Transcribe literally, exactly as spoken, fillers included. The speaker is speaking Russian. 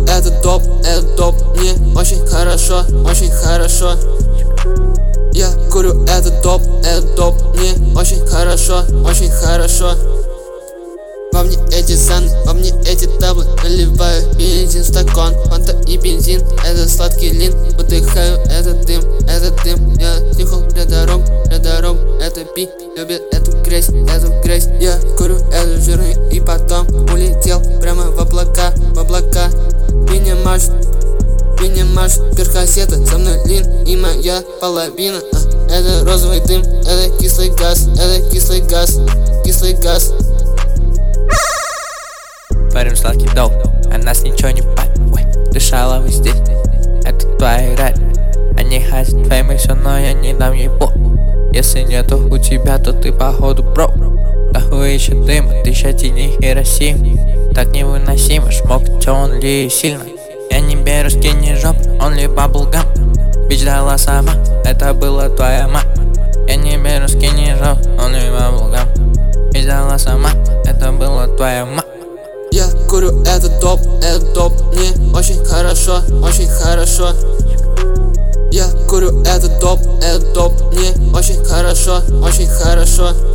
этот доп, этот доп, мне очень хорошо, очень хорошо. Я курю этот доп, этот доп, мне очень хорошо, очень хорошо. Во мне эти саны, во мне эти таблы. Наливаю бензин в стакан, фанта и бензин. Это сладкий лин, выдыхаю этот дым, этот дым. Я нюхал для дорог, для дорог. Это пи, любит эту грязь, эту грязь. Я курю эту жирную и потом улетел прямо в облака, в облака. Меня мажут, меня мажут перкассеты. Со мной лин и моя половина. Это розовый дым, это кислый газ, это кислый газ, кислый газ. Парень сладкий доп, а нас ничего не пой. Дышала вы здесь, это твои рай. Они хотят фейм и все, но я не дам ей по. Если нету у тебя, то ты походу бро. Дохуища дыма, тысяча теней Хиросим. Так невыносимо, шмок, чё он ли сильно. Я не беру скини жоп, он ли баблгам. Бич дала сама, это была твоя мать. Я не беру скини жоп, он ли баблгам. Бич дала сама, это была твоя мать. Я курю этот доп, этот доп, мне очень хорошо, очень хорошо. Я курю этот доп, этот доп, мне очень хорошо, очень хорошо.